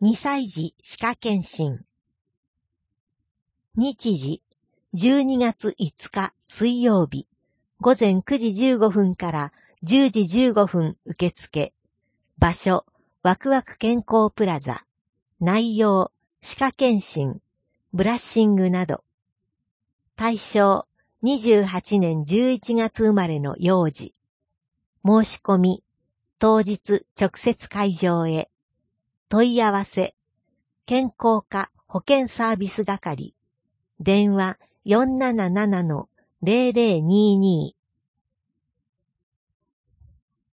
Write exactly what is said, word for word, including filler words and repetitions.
にさい児歯科検診。日時、じゅうにがついつか水曜日、ごぜんくじじゅうごふんからじゅうじじゅうごふん受付。場所、ワクワク健康プラザ。内容、歯科検診、ブラッシングなど。対象、にじゅうはちねんじゅういちがつ生まれの幼児。申し込み、当日直接会場へ。問い合わせ、健康課保健サービス係。電話 よんなななのゼロゼロにーにー